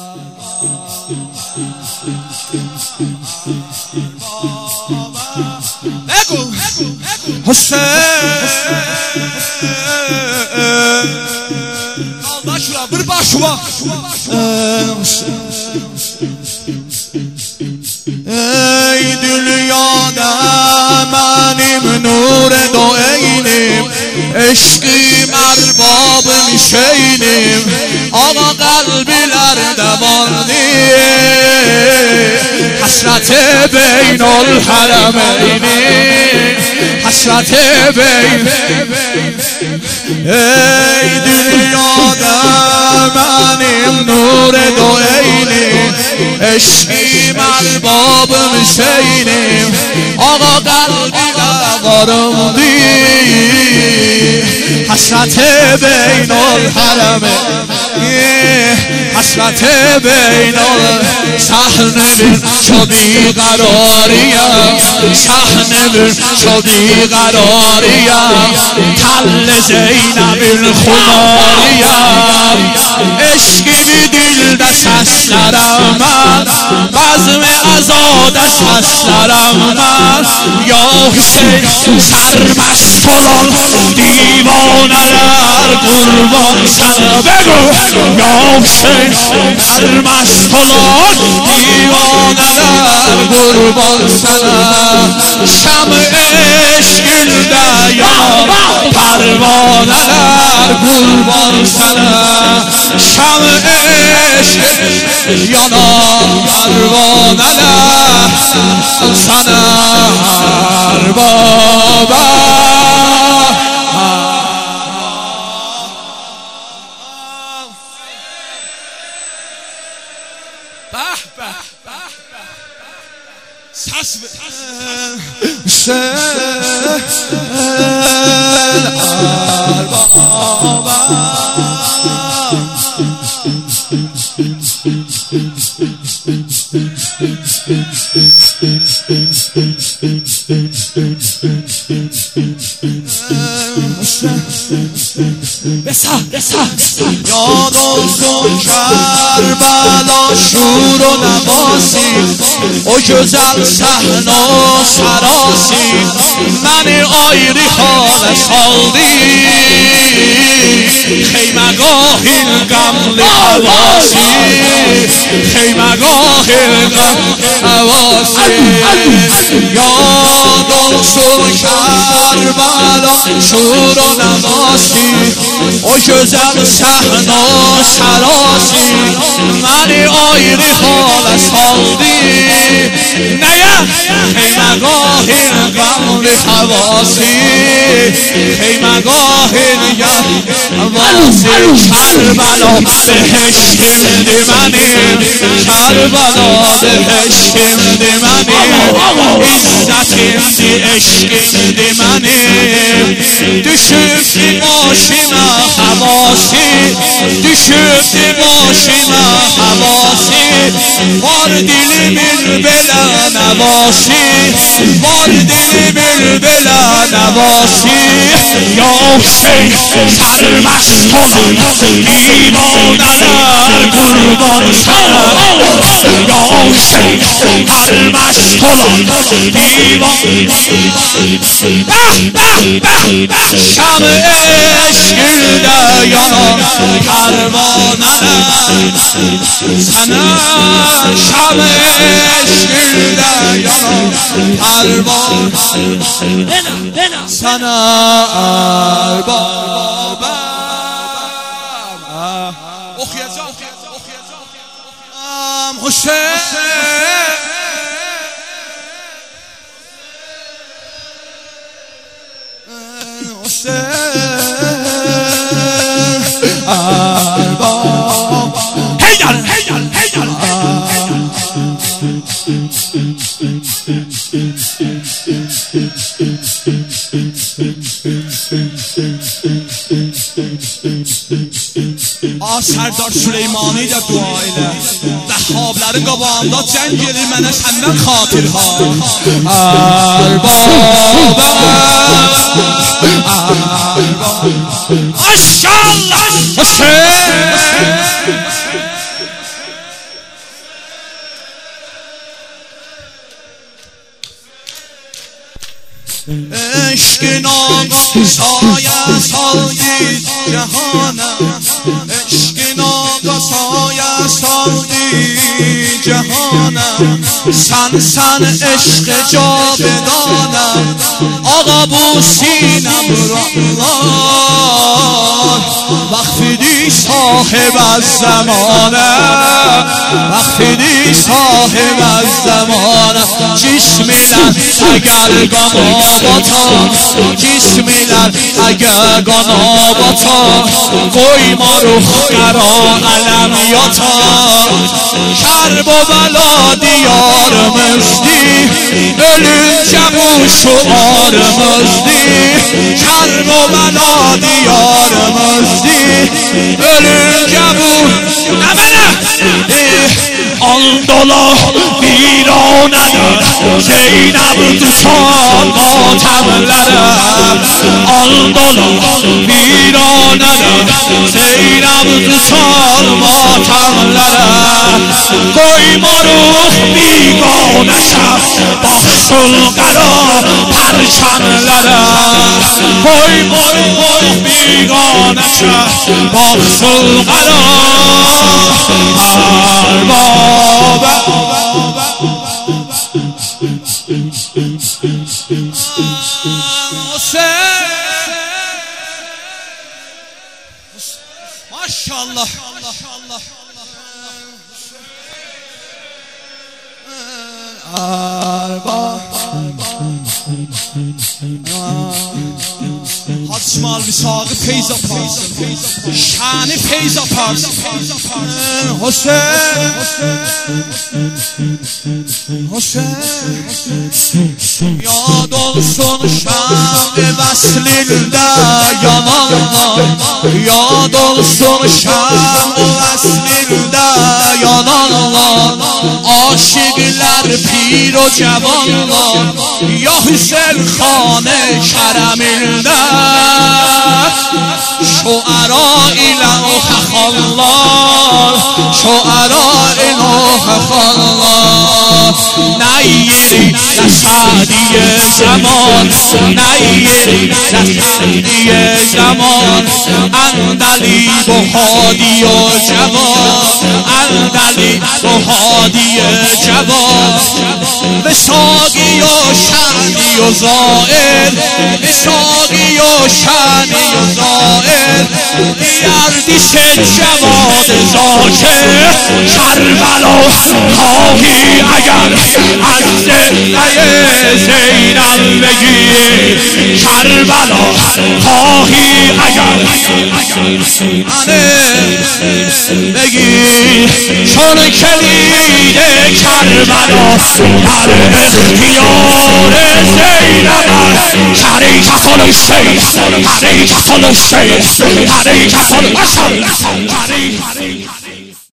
بگو حسین باشورا بر باشوا ای دنیادا منیم نور دو عینیم عشقی مرباب میشینیم آقا قلبی لردبانی حسرت بین الحرمین حسرت بین ای دنیادا منیم نور دو عینیم عشقی مرباب میشینیم آقا قلبی لردبانی حسرت بین الحرمین حسرت بین صحنه بین شدی قراریم صحنه بین شدی قراریم تل زینب خماریم عشقی بی دل دست هست نرم من بزم ازا دست هست نرم من یا حسین سرمستان دیوانه در قربان سنم بگو یا حسین سرمستان دیوانه در قربان سنم شمع عشق دیان پروانه در قربان سنم شمع عشق یانان پروانه در سنم بابا یادم کن کربلا شور و نواسی او جزل صحن و سراسی من آیری حال سالدی خیمگاه القمل حواسی خیمگاه القمل حواسی یادم کن کربلا شور و نواسی او جزل صحن و سراسی من آیری حال سالدی نیا خیمگاه القمل حواسی خیمگاه حواسی کربلا بهشت منی کربلا بهشت منی عزت عشق منی düşüp başına havası düşüp başına havası var dilimin bela nevası var dilimin bela nevası ya Hüseyin sarmast olan divaneler kurban sana ya Hüseyin sarmast olan şam eşkilde yanan pervaneler sana şam eşkilde yanan pervaneler sana erbaba okuyacağım Hüseyin Serdar Süleymani de dua ile Vehhabların qabağında cəng gelir mənə səndən xatir ha Ərbaba Maşallah عشق ناگاه سایه سازید جهانم عشق ناگاه سایه سازید جهانم سن سن عشق جاودانم آقا بوسینم وقتی دی صاحب از زمانه وقتی دی صاحب از زمانه جسمیلر اگر گناباتا جسمیلر اگر گناباتا قوی ما رو خرا علمیاتا کرب و بلا دیار مزدی ölünce bu şuarımızdı Kerbela diyarımızdı ölünce bu Andola viranedir Zeynep tutan matemlere Andola viranedir Zeynep tutan matemlere Koyma ruh bigane şef Baksın qara perçemlere Koyma ruh bigane şef Baksın qara Maşallah Haçmal visağı feyz aparsın Şani feyz aparsın Hüseyin Yad olsun şam-ı veslinde yananlar Yad olsun şam-ı veslinde yananlar Aşıklar pir o cevanlar Ya Hüseyin Xane Kerem'inde Şuara ile o xallar Şuara ile o xallar Neyiri nesadiye zaman Neyiri nesadiye zaman Andali bu hadi o cevan Andali bu hadi o cevan Ve sagi o şani o zair Ve sagi o şani o zair Yardis cevad zakir Kerbela خواهی اگر از زنده زینب بگی کربلا خواهی اگر بگی چون کلید کربلا در اختیار زینب حرکت الشیخ حرکت الشیخ حرکت الشیخ